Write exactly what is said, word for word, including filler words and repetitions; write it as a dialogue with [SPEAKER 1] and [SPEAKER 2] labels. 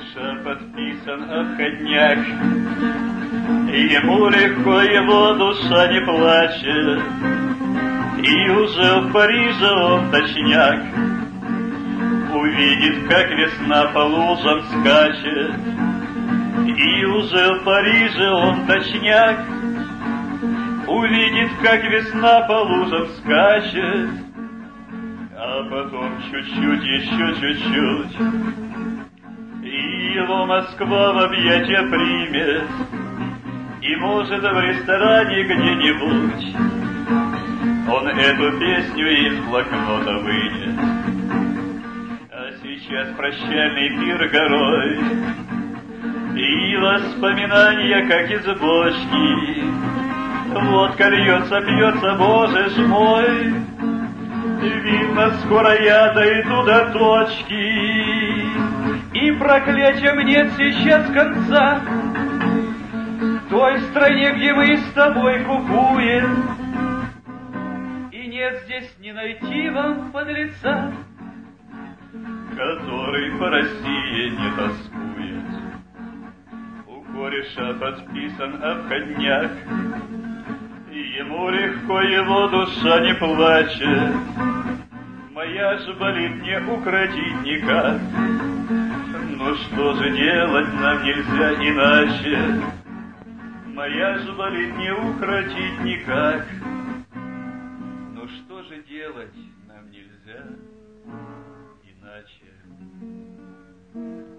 [SPEAKER 1] кореша подписан обходняк, ему легко, его душа не плачет, и уже в Париже он точняк. Увидит, как весна по лужам скачет, и уже в Париже он точняк. Увидит, как весна по лужам скачет, а потом чуть-чуть, еще чуть-чуть, и его Москва в объятия примет, и, может, в ресторане где-нибудь он эту песню из блокнота вынет. А сейчас прощальный пир горой, и воспоминания, как из бочки. Водка льется, пьется, Боже ж мой, видно, скоро я дойду до точки, и проклятием нет сейчас конца. В той стране, где мы с тобой кукуем, и нет здесь не найти вам подлеца, который по России не тоскует. У кореша подписан обходняк, и ему легко, его душа не плачет. Моя ж болит, не укротить никак. Ну что же делать, нам нельзя иначе. Моя ж болит, не укротить никак. Ну что же делать, нам нельзя иначе.